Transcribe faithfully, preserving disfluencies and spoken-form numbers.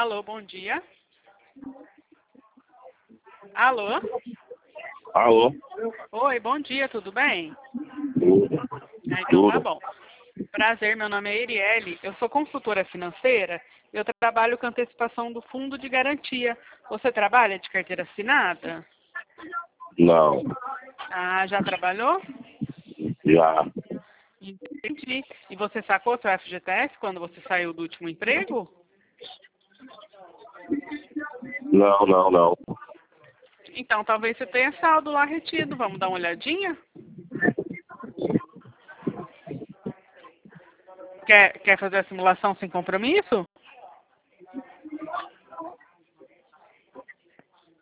Alô, bom dia. Alô? Alô? Oi, bom dia, tudo bem? Tudo. Ah, então tá Tudo. bom. Prazer, meu nome é Erielle, eu sou consultora financeira e eu trabalho com antecipação do fundo de garantia. Você trabalha de carteira assinada? Não. Ah, já trabalhou? Já. Entendi. E você sacou seu F G T S quando você saiu do último emprego? Não, não, não. Então talvez você tenha saldo lá retido. Vamos dar uma olhadinha? Quer, quer fazer a simulação sem compromisso?